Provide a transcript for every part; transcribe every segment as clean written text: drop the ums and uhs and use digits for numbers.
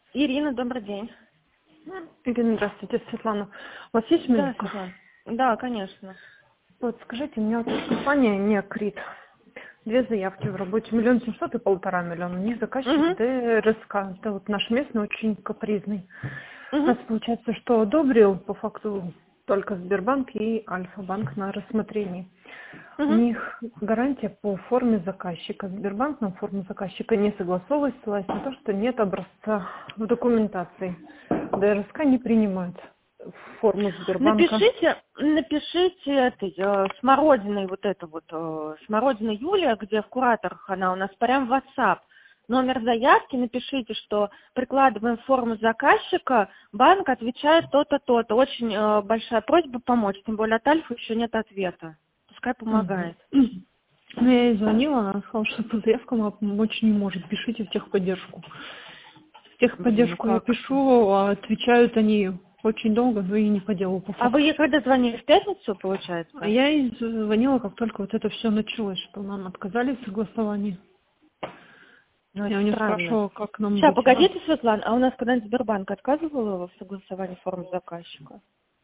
Ирина, добрый день. Ирина, здравствуйте, Светлана. У вас есть Да, минутка? Светлана. Да, конечно. Вот, скажите, у меня вот компания «Неокрит». 2 заявки в работе, 1 700 000 и 1,5 миллиона. У них заказчик Угу. ДРСК. Это вот наш местный очень капризный. У Угу. нас получается, что одобрил по факту только Сбербанк и Альфа-банк на рассмотрении. У Угу. них гарантия по форме заказчика. Сбербанк нам форму заказчика не согласовывает, ссылаясь на то, что нет образца в документации. ДРСК не принимает форму Сбербанка. Напишите этой смородиной вот это вот, смородина Юлия, где в кураторах она у нас, прям в WhatsApp. Номер заявки, напишите, что прикладываем форму заказчика, банк отвечает то-то, то-то. Очень большая просьба помочь, тем более от Альфа еще нет ответа. Пускай Мгм. помогает. Ну, я ей звонила, она сказала, что по заявкам она помочь не может. Пишите в техподдержку. В Блин, ну техподдержку я как? пишу, а отвечают они очень долго, но и не по делу, по А вы факту. ей когда звонили? В пятницу, А получается? я ей звонила, как только вот это все началось, что нам отказали в согласовании. Ну, это Я у нее странно. спрашивала, как нам Сейчас, быть. погодите, Светлана, а у нас когда-нибудь Сбербанк отказывал в согласовании формы заказчика?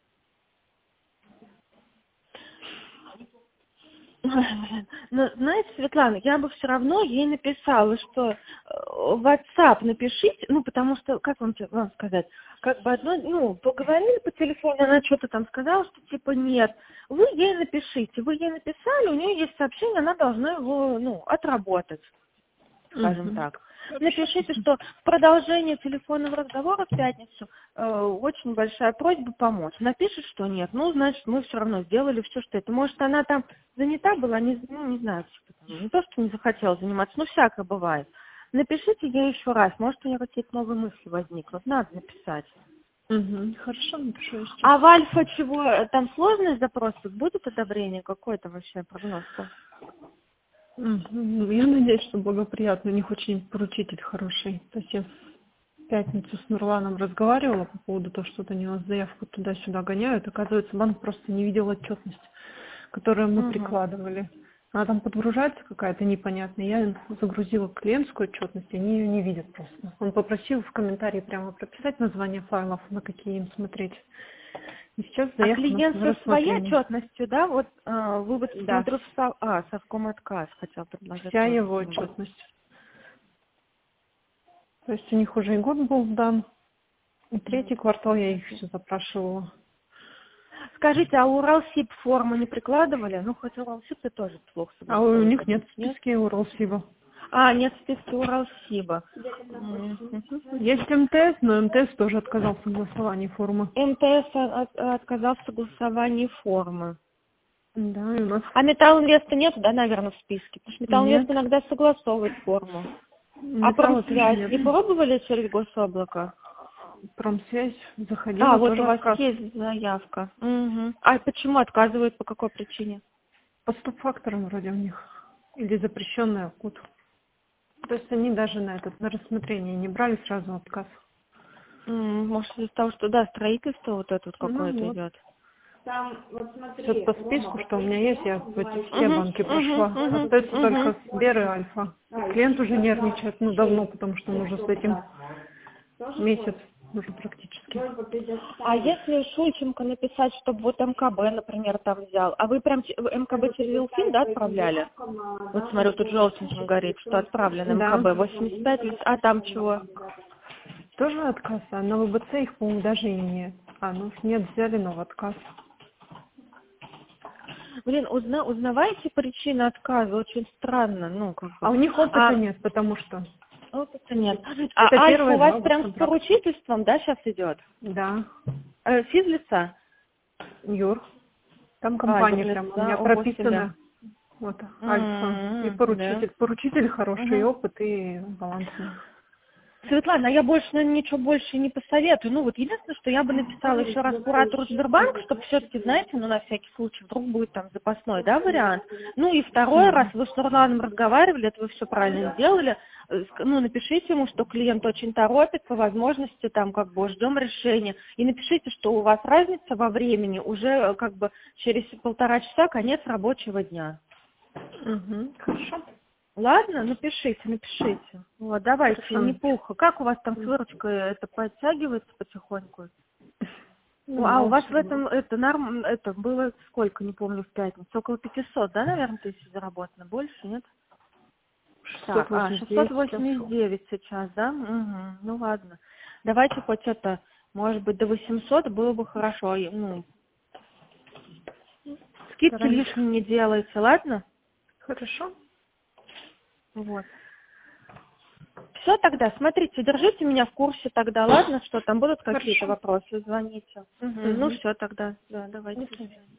Ой, блин. Ну, знаете, Светлана, я бы все равно ей написала, что в WhatsApp напишите, ну, потому что, как вам сказать, как бы одно, ну, поговорили по телефону, она что-то там сказала, что типа нет. Вы ей напишите, вы ей написали, у нее есть сообщение, она должна его, ну, отработать, скажем Угу. так. Напишите, что в продолжении телефонного разговора в пятницу очень большая просьба помочь. Напишет, что нет, ну, значит, мы все равно сделали все, что это. Может, она там занята была, не знаю, типа, там, не то, что не захотела заниматься, ну, всякое бывает. Напишите ей еще раз, может, у нее какие-то новые мысли возникнут, надо написать. Угу. Хорошо, напишу я сейчас. А в Альфа чего, там сложный запрос, тут будет одобрение, какой-то вообще прогноз-то? Мгм. Я надеюсь, что благоприятно. У них очень поручитель хороший. То есть я в пятницу с Нурланом разговаривала по поводу того, что они у нас заявку туда-сюда гоняют. Оказывается, банк просто не видел отчетность, которую мы Угу. прикладывали. Она там подгружается какая-то непонятная. Я загрузила клиентскую отчетность, они ее не видят просто. Он попросил в комментарии прямо прописать название файлов, на какие им смотреть. И сейчас А заявка у нас клиент на со своей рассмотрение. отчетностью, да, вот вывод, Да, смотрю, совком отказ хотел предложить вся тоже его помогать. отчетность. То есть у них уже и год был сдан, и Мгм. 3-й квартал я их все запрашивала. Скажите, а Уралсиб форму не прикладывали? Ну, хоть Уралсиб-то тоже плохо А у согласовывать, них а тут нет в нет. списке Уралсиба. А, нет списка Уралсиба. Мгм. Есть МТС, но МТС тоже отказал в согласовании формы. МТС отказал в согласовании формы. Да, и у нас А Металлинвеста нет, да, наверное, в списке? Потому что нет. Металлинвест иногда согласовывает форму. А Металла тоже Промсвязь нет. не пробовали через гособлако? Промсвязь А, заходила, вот у тоже вас отказ. есть заявка. Мгм. А почему отказывают, по какой причине? По стоп-факторам вроде у них. Или запрещенный код. То есть они даже на рассмотрение не брали, сразу отказ. Может, из-за того, что, да, строительство вот это вот какое-то Ну вот. идет. Все по списку, что у меня есть, я в эти все банки прошла. Угу. Остается только Сбер и Альфа. Клиент уже нервничает, ну давно, потому что он уже с этим месяц уже практически. А если Шульченко написать, чтобы вот МКБ, например, там взял, а вы прям МКБ через Илфин, да, отправляли? Вот смотрю, тут желтеньким горит, что отправлено Да. МКБ 85, а там чего? Тоже отказ, а на ВБЦ их, по-моему, даже и нет. А, ну нет, взяли, но в отказ. Блин, узнавайте причины отказа, очень странно, ну, как бы. А у них опыта А нет, потому что опыта нет. это А Альфа у первые вас 2 года прям с контракта. поручительством, да, сейчас идет? Да. Физлица? Юр. Там А, компания прям у юрлица, меня ого себе. прописана. Вот, Альфа и Да. поручитель. Поручитель хороший, и Мгм. опыт, и баланс у них. Светлана, а я больше, наверное, ничего больше не посоветую. Ну вот единственное, что я бы написала еще раз куратору Сбербанка, чтобы все-таки, знаете, ну на всякий случай, вдруг будет там запасной, да, вариант. Ну и второй раз, Мгм. вы с Нурланом разговаривали, это вы все правильно сделали. Ну напишите ему, что клиент очень торопит, по возможности там как бы ждем решения. И напишите, что у вас разница во времени уже как бы через 1,5 часа конец рабочего дня. Хорошо. Ладно, напишите. Вот, давайте, Хорошо. не пуха. Как у вас там с выручкой это подтягивается потихоньку? Ну, А да, у вас в всё этом, это было сколько, не помню, в пятницу? Около 500, да, наверное, тысяч заработано? Больше, нет? Так, 689 сейчас. 689 сейчас, да? Угу, ну ладно. Давайте хоть это, может быть, до 800 было бы хорошо. Ну, скидки Стараемся. лишние не делайте, ладно? Хорошо. Вот. Все тогда, смотрите, держите меня в курсе тогда, ладно, что там будут какие-то Хорошо. вопросы, звоните. Ну Мгм. все тогда, да, давайте. До свидания.